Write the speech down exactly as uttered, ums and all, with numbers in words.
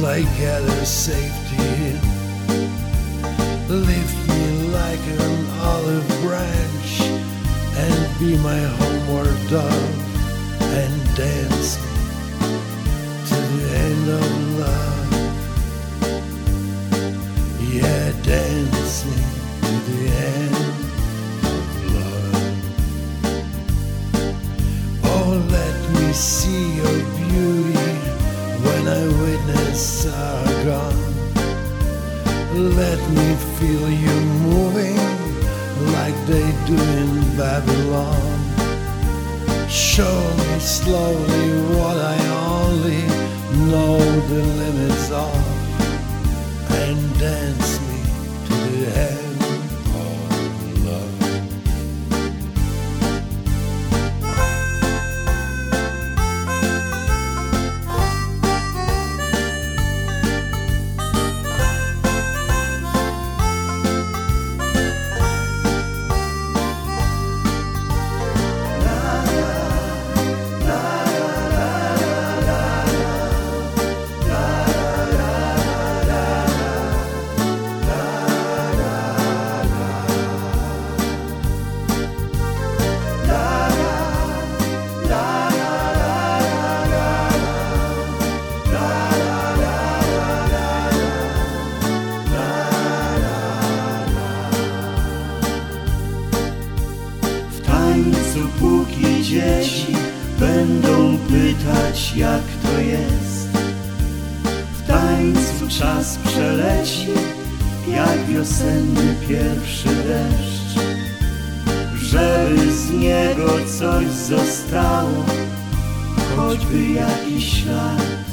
I gather safety. Lift me like an olive branch and be my homeward dove, and dance me to the end of love. Yeah, dance me to the end of love. Oh, let me see your beauty when I witness our gone. Let me feel you moving like they do in Babylon. Show me slowly what I only know the limits of, and dance me to the end of love. Póki dzieci będą pytać, jak to jest, w tańcu czas przeleci, jak wiosenny pierwszy deszcz. Żeby z niego coś zostało, choćby jakiś ślad,